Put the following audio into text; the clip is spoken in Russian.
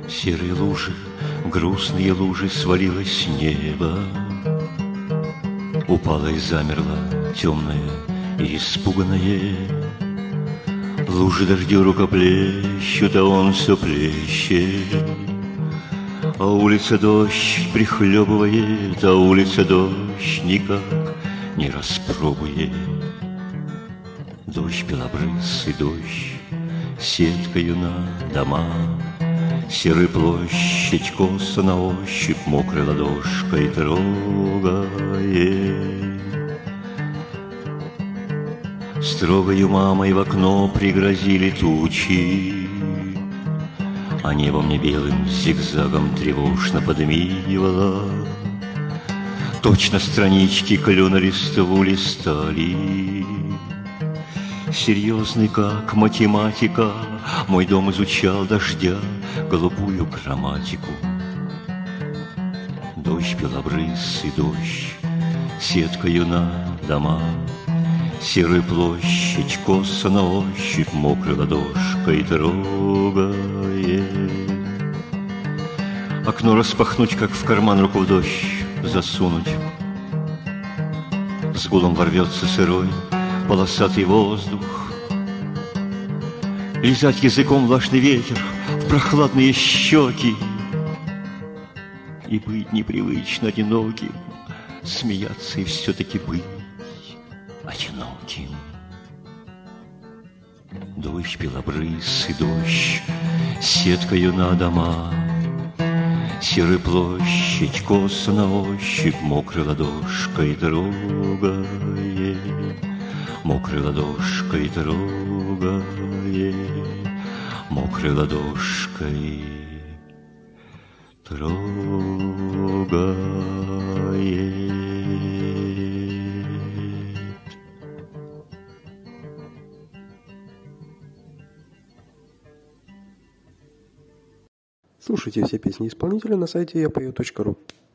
Серые лужи, грустные лужи, свалилось небо. Упала и замерла темная и испуганная. Лужи дождю рукоплещут, а он все плещет. А улица дождь прихлебывает, а улица дождь никак не распробует. Дождь белобрысый, дождь сеткою на дома. Серая площадь косо на ощупь мокрой ладошкой трогает. Строгою мамой в окно пригрозили тучи, а небо мне белым зигзагом тревожно подмигивало. Точно странички клена листву листали. Серьезный, как математика, мой дом изучал дождя голубую грамматику. Дождь белобрысый, дождь сеткою на дома. Серая площадь косо на ощупь мокрой ладошкой трогает. Окно распахнуть, как в карман руку в дождь засунуть. С гулом ворвется сырой полосатый воздух. Лизать языком влажный ветер в прохладные щеки. И быть непривычно одиноким, смеяться и все-таки быть одиноким. Дождь белобрысый, дождь сеткою на дома. Серая площадь косо на ощупь мокрой ладошкой трогает. Мокрой ладошкой трогает. Мокрой ладошкой трогает. Слушайте все песни исполнителя на сайте yapою.ru.